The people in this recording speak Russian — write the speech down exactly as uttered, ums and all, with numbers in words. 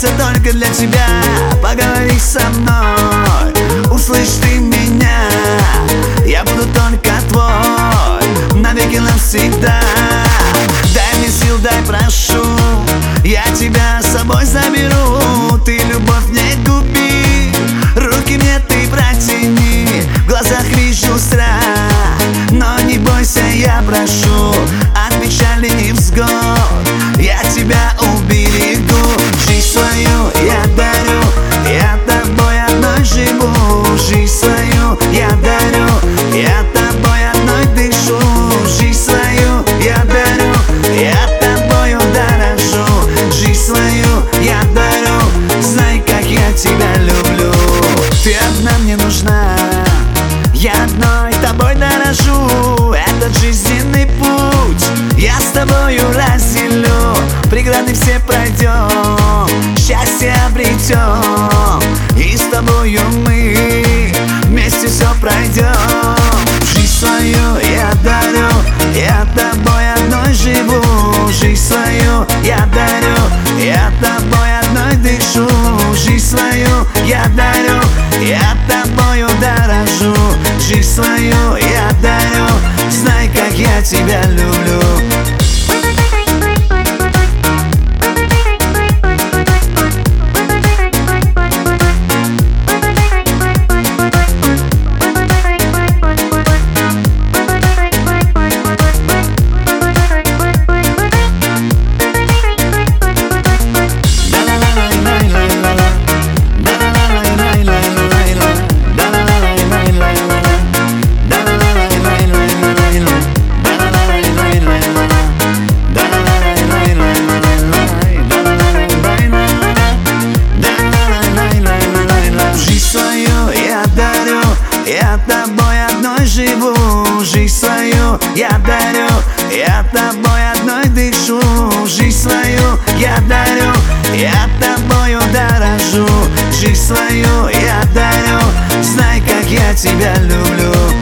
остался только для тебя. Поговори со мной, услышь ты меня. Я буду только твой, навеки навсегда. Дай мне сил, дай, прошу, я тебя с собой заберу. Ты любовь не губи, руки мне ты протяни. В глазах вижу страх, но не бойся, я прошу. От печали невзгод я тебя уберегу. Жизнь свою я дарю, я тобой одной живу. Жизнь свою я дарю, я тобой одной дышу. Жизнь свою я дарю, я тобою дорожу. Жизнь свою я дарю, знай, как я тебя люблю. Ты одна мне нужна, я одной тобой дорожу. Этот жизненный путь я с тобою разделю. Преграды все пройдем, счастье обретем, и с тобою мы вместе все пройдем. Жизнь свою я дарю, я тобой одной живу. Жизнь свою я дарю, я тобой одной дышу. Жизнь свою я дарю, я тобою дорожу. Жизнь свою я дарю, знай, как я тебя люблю. Я тобой одной живу. Жизнь свою я дарю, я тобой одной дышу. Жизнь свою я дарю, я тобою дорожу. Жизнь свою я дарю, знай, как я тебя люблю.